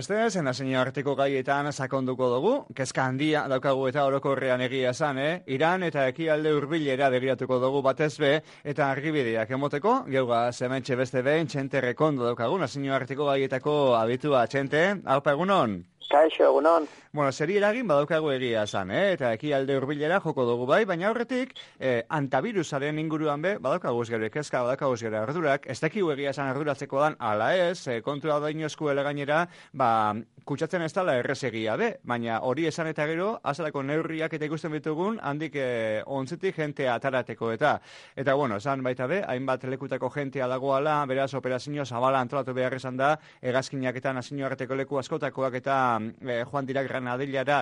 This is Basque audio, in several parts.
beste, nazio arteko gaietan sakonduko dugu, kezka handia daukagu eta orokorrean egia esan, Iran eta ekialde hurbilera begiratuko dugu batez be, eta argibideak emoteko, geuga zementxe beste behin, Txente Rekondo daukagu, nazio arteko gaietako abitua, Txente, haupa egunon? Kaixo, egunon. Bueno, zeri eragin badaukagu egia esan, eta ekialde hurbilera joko dugu bai, baina horretik, antavirusaren inguruan be, badaukagu gero kezka, badaukagu gero ardurak, ez dakigu egia esan arduratzeko dan, ala ez, kontua da inoeskuela gainera, kutsatzen ez dala errezegia be, baina hori esan eta gero, azalako neurriak eta ikusten bitugun, handik ontzitik jentea atarateko eta bueno, esan baita be, hainbat lekutako jentea dagoala, beraz operazio zabala antolatu behar esan da, hegazkinak eta nazio arteko leku askotakoak eta joan dira Granadilara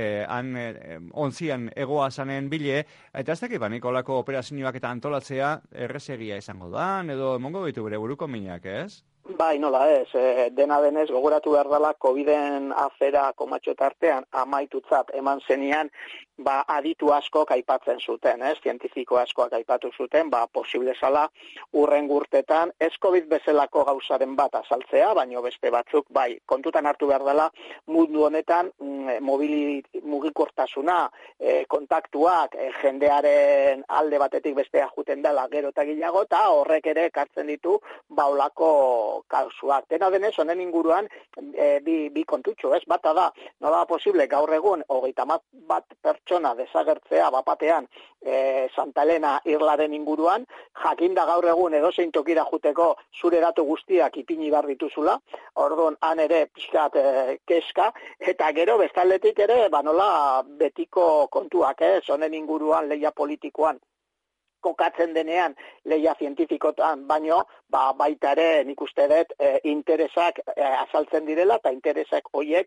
ontzian egoa zanen bile, eta ez dakit Nikolako operazioak eta antolatzea errezegia izango da, edo emongo ditu bere buruko minak, ez? Bai, nola ez, dena denez gogoratu behar dela COVID-en afera komatxo tartean amaitutzat eman zenian, aditu askok aipatzen zuten, zientifiko askoak aipatu zuten, posible zala urren urtetan, ez COVID bezalako gauzaren bat azaltzea, baino beste batzuk, bai, kontutan hartu behar dela mundu honetan mugikortasuna, kontaktuak, jendearen alde batetik bestea juten dela gero eta gehiago, eta horrek ere ekartzen ditu olako kausuak. Dena denez, honen inguruan bi kontutxo, bata da, nola da posible gaur egun 31 pertsona desagertzea bapatean Santa Elena irlaren inguruan, jakinda gaur egun edozein tokira juteko zure datu guztiak ipini behar dituzula, orduan han ere pixkat keska, eta gero bestaldetik ere, nola betiko kontuak, honen inguruan leia politikoan kokatzen denean leia zientifikotan, baino baita ere nik uste dut interesak azaltzen direla, eta interesak horiek,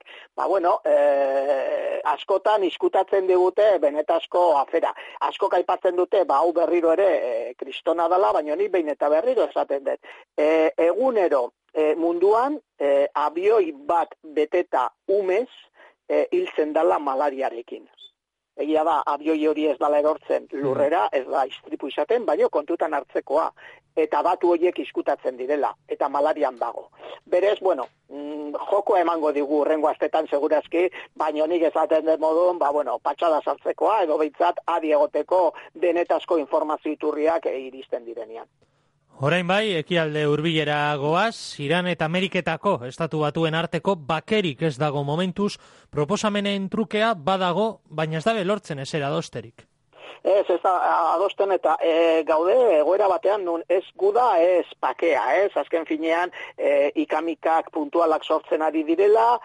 askotan izkutatzen digute benetazko afera. Askok aipatzen dute, hau berriro ere kristona dela, baino ni behin eta berriro esaten dut. Egunero munduan abioi bat beteta umez hiltzen dela malariarekin. Egia da, abioi hori ez dala erortzen lurrera, ez da istripu izaten, baina kontutan hartzekoa, eta datu horiek izkutatzen direla, eta malarian dago. Berez, joko emango digu urrengo astetan segurazki, baina nik esaten den modun, patxada sartzekoa, edo behintzat adi egoteko denetazko informazio iturriak iristen direnean. Orain bai, ekialde hurbilera goaz, Iran eta Ameriketako estatu batuen arteko bakerik ez dago momentuz, proposamenen trukea badago, baina ez dabe lortzen esera adosterik. Ez da adosten eta gaude egoera batean nun ez guda ez pakea, azken finean ikamikak puntualak sortzen ari direla,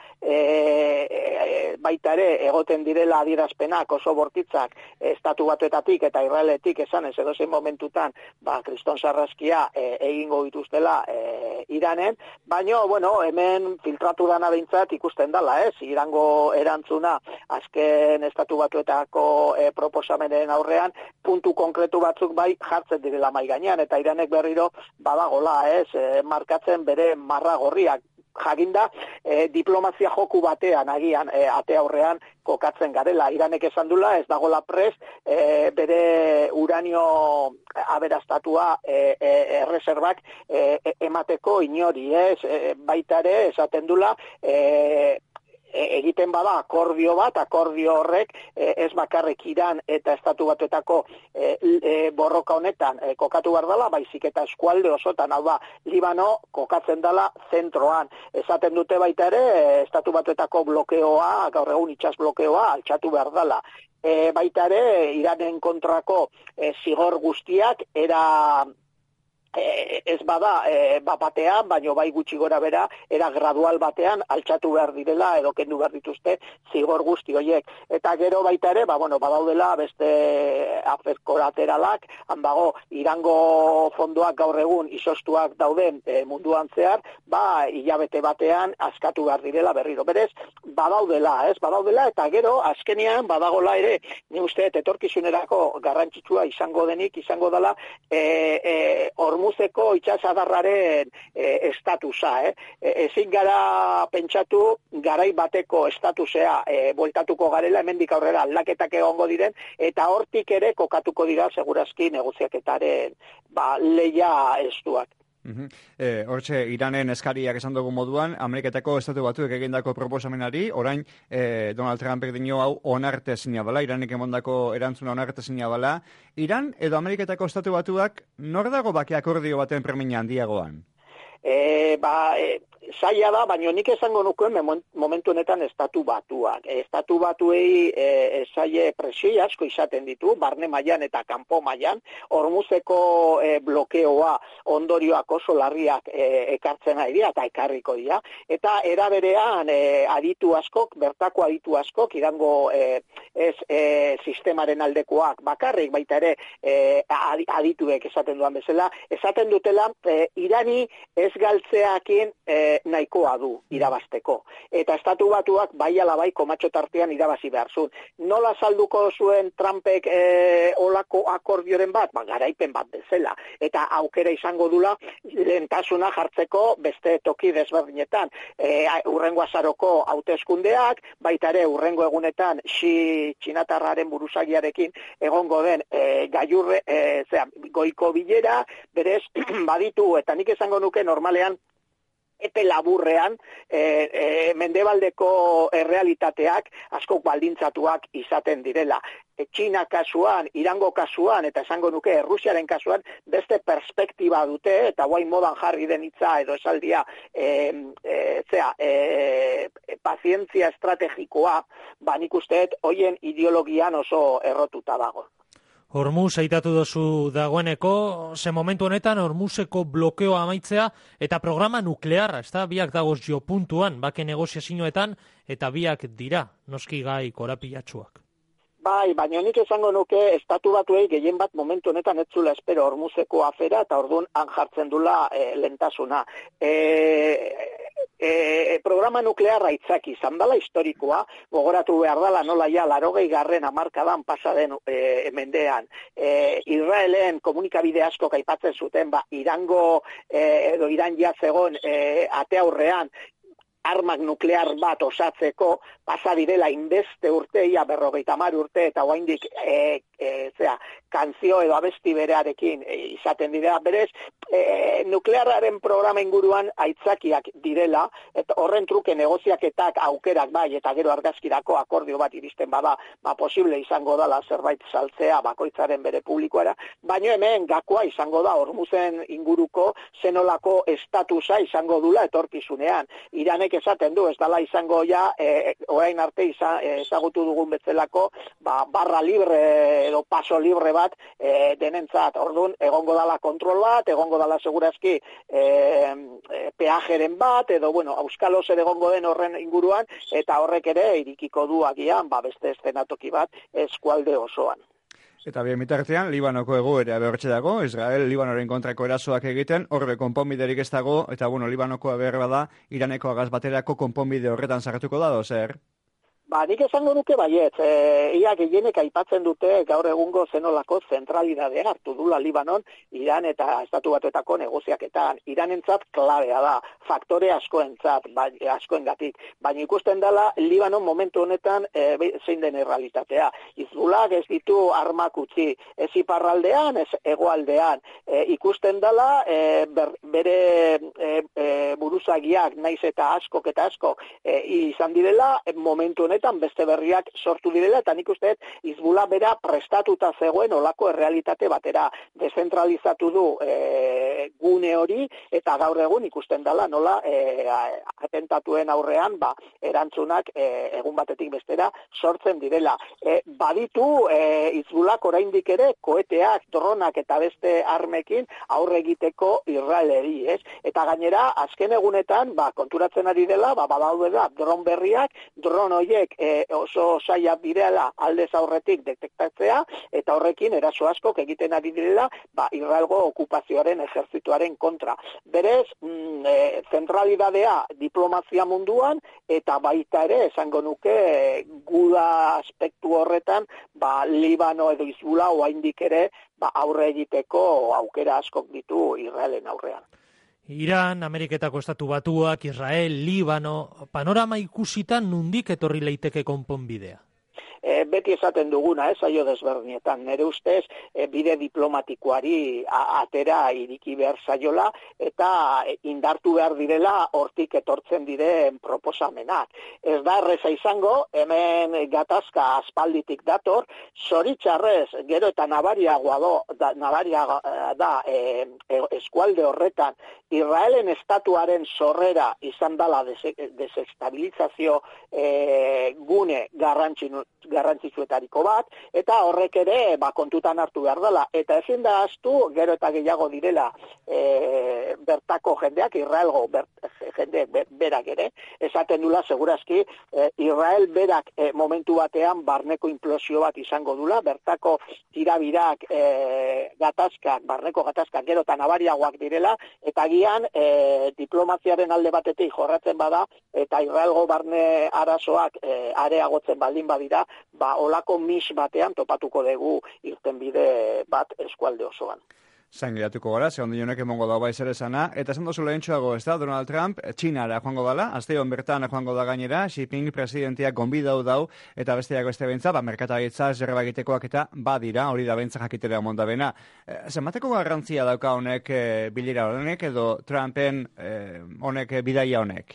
baita ere egoten direla adierazpenak oso bortitzak estatu batuetatik eta Israeletik esan ez edozein momentutan kriston sarraskia egingo dituztela Iranen, baina hemen filtratu dana behintzat ikusten dela, Irango erantzuna azken estatu batuetako proposamenen aurrean puntu konkretu batzuk bai jartzen direla mahai gainean, eta Iranek berriro badagola, markatzen bere marra gorriak. Jakinda, diplomazia joku batean agian ate aurrean kokatzen garela. Iranek esan dula, ez dagola prest, bere uranio aberastatuak erreserbak emateko inori, baita ere esaten dula, egiten bada akordio bat, akordio horrek ez bakarrik Iran eta estatu batuetako borroka honetan kokatu behar dela, baizik eta eskualde osotan, hau da, Libano kokatzen dela zentroan. Esaten dute baita ere, estatu batuetako blokeoa, gaur egun itsas blokeoa, altxatu behar dela. Baita ere, Iranen kontrako zigor guztiak ez bada batean, baino bai gutxi gora bera, era gradual batean altxatu behar direla edo kendu behar dituzte zigor guzti horiek. Eta gero baita ere, badaudela beste afer kolateralak, han dago Irango fondoak gaur egun izostuak dauden munduan zehar, hilabete batean askatu behar direla berriro. Berez, badaudela, eta gero azkenean badagola ere, ni uste etorkizunerako garrantzitsua izango dela, Hormuzeko itsasadarraren estatusa. Ezin gara pentsatu garai bateko estatusea bueltatuko garela, hemendik aurrera aldaketak egongo diren, eta hortik ere kokatuko dira segurazki negoziaketaren leia estuak. Hortxe, Iranen eskariak esan dugu moduan, Ameriketako estatu batuek egindako proposamenari, orain Donald Trumpek dio hau onartezina bala, Iranek emondako erantzuna onartezina bala. Iran edo Ameriketako estatu batuak nor dago bake akordio baten premia handiagoan? Zaila da, baina nik esango nukeen momentu honetan estatu batuak. Estatu batuei zaila presioi asko izaten ditu, barne mailan eta kanpo mailan, Hormuzeko blokeoa ondorioak oso larriak ekartzen ari dira eta ekarriko dira. Eta eraberean aditu askok, bertako aditu askok, Irango sistemaren aldekoak bakarrik, baita ere adituek esaten duan bezala, esaten dutela Irani ez galtzeakin nahikoa du irabasteko. Eta estatu batuak bai ala bai komatxo tartean irabazi behar zuen. Nola salduko zuen Trumpek olako akordioren bat? Garaipen bat bezala. Eta aukera izango dula lehentasuna jartzeko beste toki desberdinetan. Urrengo azaroko hauteskundeak, baita ere urrengo egunetan txinatarraren buruzagiarekin egongo den goiko bilera, berez baditu, eta nik esango nuke normalean epe laburrean mendebaldeko errealitateak asko baldintzatuak izaten direla. Txina kasuan, Irango kasuan, eta esango nuke Errusiaren kasuan, beste perspektiba dute, eta guain modan jarri den hitza edo esaldia, pazientzia estrategikoa, nik usteet, hoien ideologian oso errotuta dago. Hormuz aitatu dozu dagoeneko, ze momentu honetan Hormuzeko blokeoa amaitzea eta programa nuklearra, ezta? Biak dagoz jo puntuan, bake negoziazioetan, eta biak dira, noski gai korapilatsuak. Bai, baina nik esango nuke estatu batuei gehien bat momentu honetan ez zula espero Hormuzeko afera eta orduan han jartzen dula lentasuna. Programa nuklearra itzaki izan dela historikoa, gogoratu behar dela nola ja 80. hamarkadan pasaden mendean. Israelen komunikabide asko aipatzen zuten, Irango edo Iran zegoen ate aurrean armak nuklear bat osatzeko pasa direla inbeste urte, ia 50 urte, eta oraindik kanzio edo abesti berearekin izaten dira, berez, nuklearraren programa inguruan aitzakiak direla, eta horren truke negoziaketak aukerak bai, eta gero argazkirako akordio bat iristen bada, posible izango dala zerbait saltzea bakoitzaren bere publikoara, baina hemen gakoa izango da Hormuzen inguruko zenolako estatusa izango dula etorkizunean. Iranek esaten du, ez dala izango ja, orain arte ezagutu dugun betzelako, barra libre edo paso libre bat denentzat. Orduan, egongo dala kontrol bat, egongo dala segurazki peajeren bat, edo, auskalo zer egongo den horren inguruan, eta horrek ere irikiko du agian, beste eszenatoki bat eskualde osoan. Eta bien bitartean, Libanoko egoera bertxe dago, Israel Libanoren kontrako erasoak egiten, horre konponbiderik ez dago, eta Libanoko berba da, Iraneko agaz baterako konponbide horretan sartuko da, zer? Nik esango nuke baiet, ia gehienek aipatzen dute gaur egungo zenolako zentralidadea hartu dula Libanon, Iran eta Estatu Batuetako negoziaketan. Iranentzat klabea da, faktore askoengatik. Baina ikusten dela Libanon momentu honetan zein den errealitatea. Hizbulak ez ditu armak utzi, ez iparraldean, ez hegoaldean. Ikusten dela bere buruzagiak naiz eta askok izan direla momentu honetan beste berriak sortu direla, eta nik uste Hizbula bera prestatuta zegoen olako errealitate batera. Dezentralizatu du gune hori, eta gaur egun ikusten dela nola atentatuen aurrean erantzunak egun batetik bestera sortzen direla. Baditu Hizbulak oraindik ere koeteak, dronak eta beste armekin aurre egiteko Israeleri, ez? Eta gainera, azken egunetan, konturatzen ari dela, badaudela dron berriak, dron horiek oso zaila direla aldez aurretik detektatzea, eta horrekin eraso askok egiten ari direla Israelgo okupazioaren ejertzituaren kontra. Berez, zentralidadea diplomazia munduan, eta baita ere, esango nuke, guda aspektu horretan, Libano edo Hizbula oraindik ere aurre egiteko aukera askok ditu Israelen aurrean. Iran, Ameriketako Estatu Batuak, Israel, Libano, panorama ikusitan nundik etorri leiteke konponbidea? beti esaten duguna, saio desberdinetan, nire ustez, bide diplomatikoari atera iriki behar zaiola, eta indartu behar direla hortik etortzen diren proposamenak. Ez da erreza izango, hemen gatazka aspalditik dator, zoritxarrez, gero eta nabariagoa da eskualde horretan, Israelen estatuaren sorrera izan dela desestabilizazio gune garrantzitsuetariko bat, eta horrek ere kontutan hartu behar dela. Eta ezin da ahaztu, gero eta gehiago direla bertako jendeak, Israelgo jende berak ere, esaten dula segurazki Israel berak momentu batean barneko implosio bat izango dula, bertako tirabirak barneko gatazkak gero eta nabariagoak direla, eta gian diplomaziaren alde batetik jorratzen bada, eta Israelgo barne arazoak areagotzen baldin badira, olako mis batean topatuko dugu irtenbide bat eskualde osoan. Zain geratuko gara, ze ondinonek emongo dago bai zer esana, eta esan dozu lehentxoago, ez da, Donald Trump, Txinara joango dela, asteon bertan joango da gainera, Xi Jinping presidentia gonbidau dau, eta besteak beste bentza, merkataritza zerreba egitekoak eta badira, hori da bentza jakitera mondabena. Zenbateko garrantzia dauka honek bilera honek, edo Trumpen honek bidaia honek?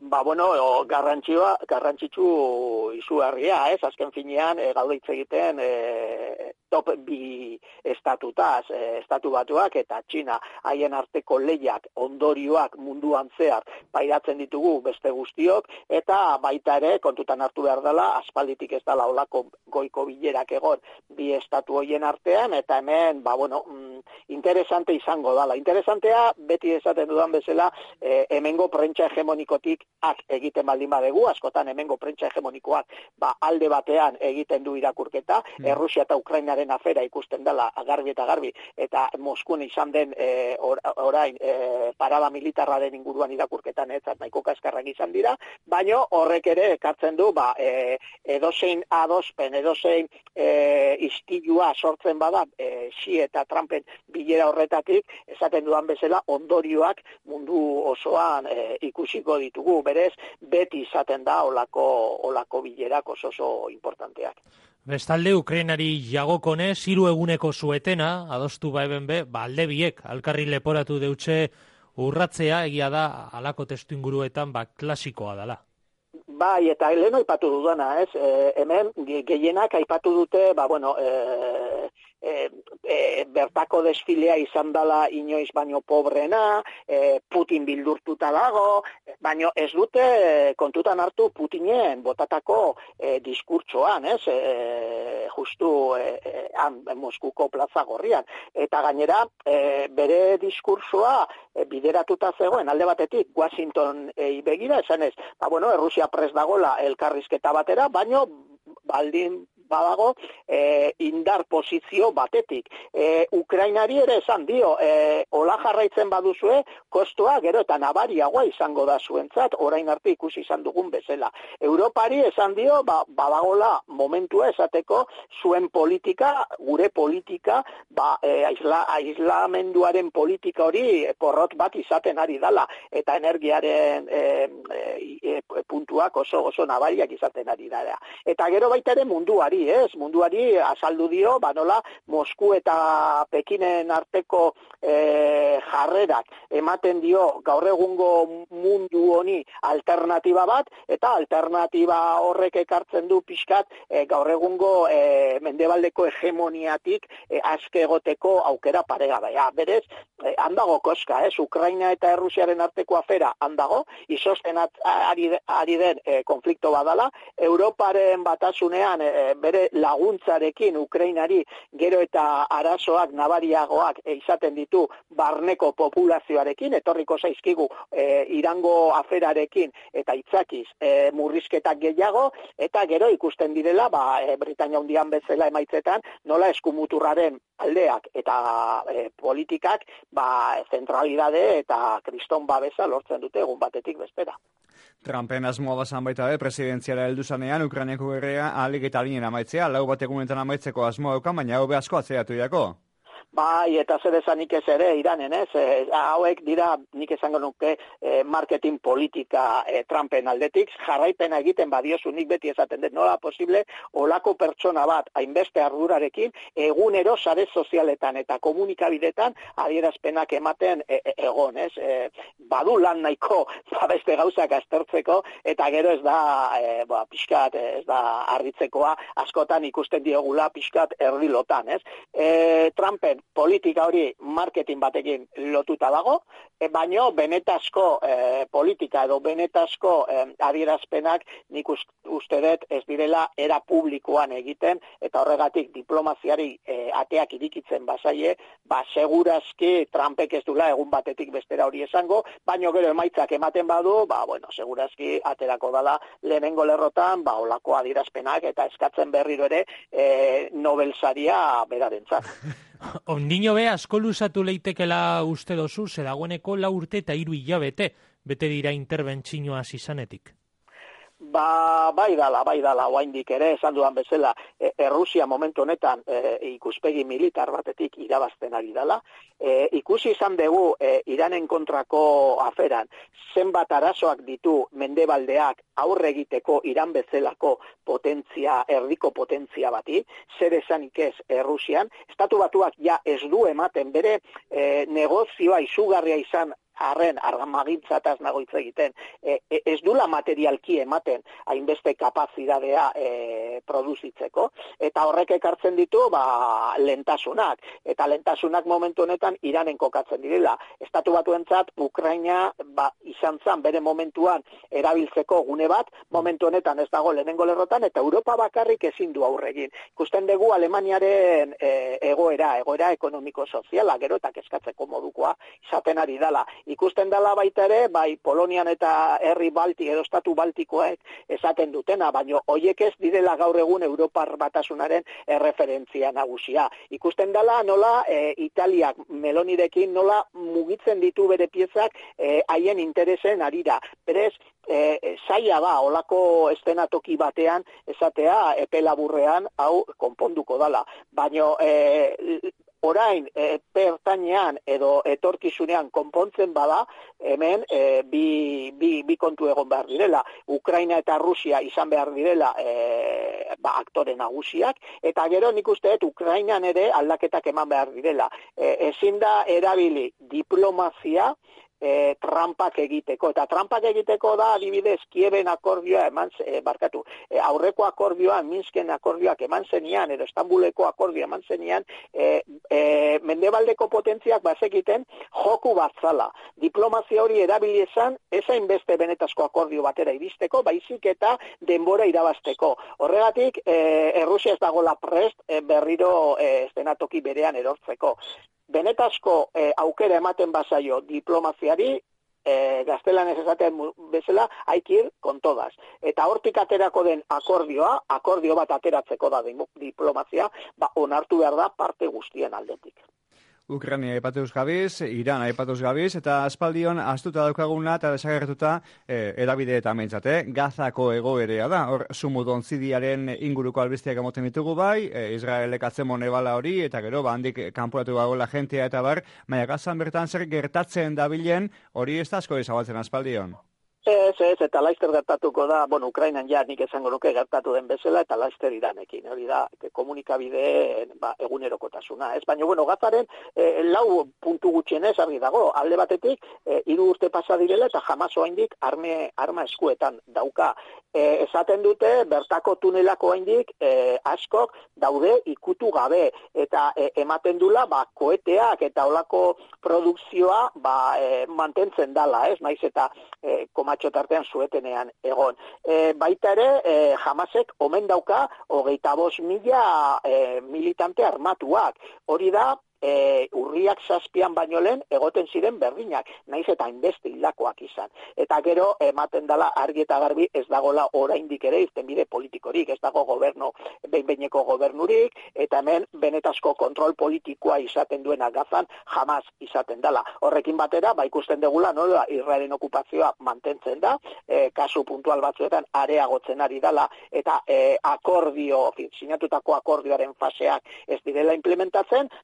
Garrantzitsu izugarria, azken finean, gaude hitz egiten top bi estatutaz, estatu batuak eta Txina haien arteko lehiak, ondorioak munduan zehar pairatzen ditugu beste guztiok, eta baita ere kontutan hartu behar dela, aspalditik ez dela olako goiko bilerak egon bi estatu hoien artean, eta hemen, interesante izango dela. Interesantea, beti esaten dudan bezala, hemengo prentsa hegemonikotik egiten baldin badegu, askotan hemengo prentsa hegemonikoak alde batean egiten du irakurketa, Errusia eta Ukrainaren afera ikusten dela garbi eta Moskun izan den orain parada militarraren inguruan irakurketan nahiko kaskarrak izan dira, baino horrek ere ekartzen du edozein adospen, edozein istilua sortzen bada Xi eta Trumpen bilera horretatik, esaten dudan bezala ondorioak mundu osoan ikusiko ditugu, berez beti izaten da olako bilerak oso importanteak. Bestalde, Ukrainari jagokone, 3 eguneko zuetena, adostu baeben alde biek, alkarri leporatu deutxe urratzea, egia da, alako testu inguruetan, klasikoa dela. Bai, eta lehen aipatu dudana, hemen gehienak aipatu dute, bertako desfilea izan dela inoiz baino pobrena, Putin bildurtuta dago, baino ez dute kontutan hartu Putinen botatako diskurtsoan, justu Moskuko plaza gorrian. Eta gainera, bere diskursoa bideratuta zegoen, alde batetik, Washington begira, esanez, Errusia prest dagola elkarrizketa batera, baino baldin badago indar posizio batetik. Ukrainari ere esan dio, hola jarraitzen baduzue, kostua gero eta nabariagoa izango da zuentzat, orain arte ikusi izan dugun bezala. Europari esan dio, badagola momentua esateko zuen politika, gure politika, aislamenduaren politika hori porrot bat izaten ari dala, eta energiaren puntuak oso nabariak izaten ari dara. Eta gero baita ere munduari azaldu dio, nola Mosku eta Pekinen arteko jarrerak ematen dio gaur egungo mundu honi alternatiba bat, eta alternatiba horrek ekartzen du pixkat gaur egungo mendebaldeko hegemoniatik aske egoteko aukera paregabe. Berez, handago koska, Ukraina eta Errusiaren arteko afera handago, izosten ari den konflikto badala, Europaren batasunean bere laguntzarekin Ukrainari gero eta arazoak nabariagoak izaten ditu barneko populazioarekin, etorriko zaizkigu Irango aferarekin eta itzakiz murrizketak gehiago, eta gero ikusten direla Britania Handian bezala emaitzetan nola eskumuturraren aldeak eta politikak zentralidade eta kriston babesa lortzen dute egun batetik bestera. Trumpen asmoa bazan baita presidentziara heldu zanean, Ukrainiako gerrea ahalik eta alinen amaitzea, 4 egunetan amaitzeko asmoa eukan, baina hobe asko atzeratu dako. Bai, eta zer esanik ez ere, Iranen, ez? Hauek dira, nik esango nuke, marketing politika Trumpen aldetik, jarraipena egiten badiozu, nik beti esaten dut, nola posible, olako pertsona bat, hainbeste ardurarekin, egunero sare sozialetan eta komunikabidetan adierazpenak ematen egon, ez? Badu lan nahiko, beste gauzak aztertzeko, eta gero ez da, pixkat, ez da arritzekoa, askotan ikusten diogula pixkat erdilotan, ez? Trumpen politika hori marketing batekin lotuta dago, baino benetazko politika edo benetazko adierazpenak nik uste dut ez direla era publikoan egiten, eta horregatik diplomaziari ateak irikitzen bazaie, segurazki Trumpek ez dula egun batetik bestera hori esango, baino gero emaitzak ematen badu, segurazki aterako dala lehenengo lerrotan, olako adierazpenak eta eskatzen berriro ere Nobel saria berarentzat. Ondino be, asko luzatu leitekela uste dozu, dagoeneko 4 urte eta 3 hilabete, bete dira interbentzioa izanetik. Bai dala, oaindik ere, esan dudan bezala, Errusia momentu honetan ikuspegi militar batetik irabazten ari dela. Ikusi izan dugu Iranen kontrako aferan, zenbat arazoak ditu mendebaldeak aurre egiteko Iran bezalako potentzia, erdiko potentzia bati, zer esanik ez Errusian, Estatu Batuak ja ez du ematen bere negozioa izugarria izan arren armagintzataz nago hitz egiten, ez dula materialki ematen hainbeste kapazidadea produzitzeko, eta horrek ekartzen ditu lentasunak, eta lentasunak momentu honetan Iranen kokatzen direla. Estatu Batuentzat Ukraina izan zan bere momentuan erabiltzeko gune bat, momentu honetan ez dago lehenengo lerrotan, eta Europa bakarrik ezin du aurregin. Ikusten dugu Alemaniaren egoera ekonomiko-soziala, gero eta kezkatzeko modukoa izaten ari dela. Ikusten dela baita ere, Polonian eta herri balti edo estatu baltikoek esaten dutena, baino hoiek ez direla gaur egun Europar Batasunaren erreferentzia nagusia. Ikusten dela nola Italiak Melonirekin nola mugitzen ditu bere piezak haien interesen arira. Berez, zaila da, olako estenatoki batean esatea epe laburrean hau konponduko dala. Baino orain pertainean edo etorkizunean konpontzen bada, hemen bi kontu egon behar direla. Ukraina eta Rusia izan behar direla aktore nagusiak, eta gero nik uste dut Ukrainan ere aldaketak eman behar direla. Ezin da erabili diplomazia trampak egiteko. Eta trampak egiteko da, adibidez, Kieven akordioa aurreko akordioa, Minsken akordioak eman zenian, edo Estambuleko akordioa eman zenian, mendebaldeko potentziak bazekiten joku bat zala. Diplomazia hori erabili ezain beste benetazko akordio batera iristeko, baizik eta denbora irabazteko. Horregatik, Errusia ez dagoela prest berriro estenatoki berean erortzeko. Benetazko aukera ematen bazaio diplomaziari, gaztelanez esaten bezala, hay que ir con todas. Eta hortik aterako den akordio bat ateratzeko da diplomazia, onartu behar da parte guztien aldetik. Ukraina aipatuz gabiz, Iran aipatuz gabiz, eta aspaldion astuta daukaguna eta desagertuta erabideetan mentzate. Gazako egoerea da, hor Sumudonzidiaren inguruko albisteak emoten ditugu bai, Israelek atzemon ebala hori, eta gero, handik kanporatu bagoela jentea eta bar, baina Gazan bertan zer gertatzen dabilen, hori ez da asko ezabatzen aspaldion. Ez, eta laizter gertatuko da, Ukrainan ja nik esango nuke gertatu den bezala, eta laizter Iranekin, hori da, komunikabideen egunerokotasuna. Ez, baina, Gazaren 4 puntu gutxienez argi dago, alde batetik, 3 urte pasa direla, eta jamaz oraindik arma eskuetan dauka. Esaten dute, bertako tunelako oraindik askok daude ikutu gabe, eta ematen dula, koeteak eta olako produkzioa mantentzen dala, ez, naiz eta komatxotartean zuetenean egon. Baita ere, Hamasek omen dauka 25.000 militante armatuak. Hori da, urriak 7 baino lehen egoten ziren berdinak, naiz eta hainbeste hildakoak izan. Eta gero ematen dela argi eta garbi ez dagola oraindik ere irtenbide politikorik, ez dago behin-behineko gobernurik, eta hemen benetazko kontrol politikoa izaten duena Gazan jamaz izaten dela. Horrekin batera, ikusten degula, nola Israelen okupazioa mantentzen da, kasu puntual batzuetan areagotzen ari dela, eta sinatutako akordioaren faseak ez direla implementatzen, berez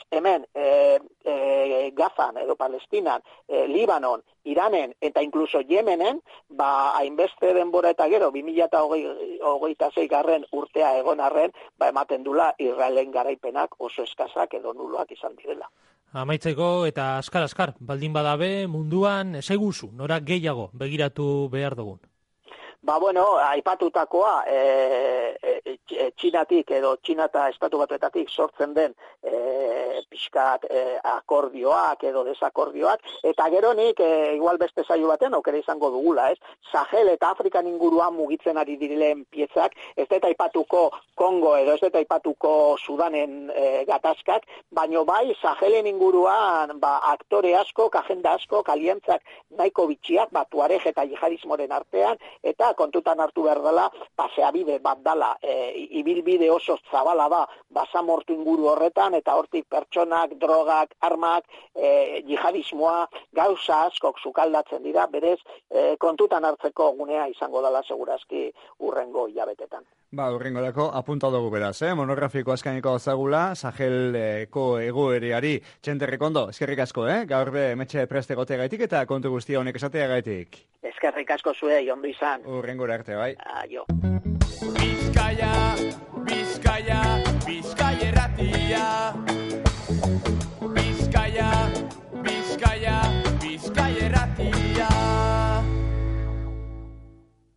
hemen Gazan edo Palestinan, Libanon, Iranen eta inkluso Yemenen, hainbeste denbora eta gero 2026 garren urtea egon arren, ematen dula Israelen garaipenak oso eskasak edo nuloak izan direla. Amaitzeko eta askar, baldin badabe munduan eseguzu, nora gehiago begiratu behar dugun. Aipatutakoa Txinatik edo Txina eta Estatu Batuetatik sortzen den pixkat akordioak edo desakordioak, eta gero nik igual beste saio baten aukera izango dugula, ez? Sahel eta Afrikan inguruan mugitzen ari diren piezak, ez dut aipatuko Kongo edo ez dut aipatuko Sudanen gatazkak, baino bai Sahelen inguruan aktore asko, agenda asko, aliantzak nahiko bitxiak, Tuareg eta jihadismoren artean, eta kontutan hartu behar dela, paseabide bat dala, ibilbide oso zabala da, basamortu inguru horretan, eta hortik pertsonak, drogak, armak, jihadismoa, gauza askok sukaldatzen dira, berez, kontutan hartzeko gunea izango dela segurazki urrengo hilabetetan. Urrengorako apunta dugu beraz, monografiko askainiko zagula, Saheleko egoeriari. Txenterrekondo, eskerrik asko, gaur metxe preste goteagaitik eta kontu guztia honek esateagaitik. Eskerrik asko zuei, ondo izan. Urrengora arte, bai. Aio. Bizkaia, Bizkaia, Bizkaia erratia.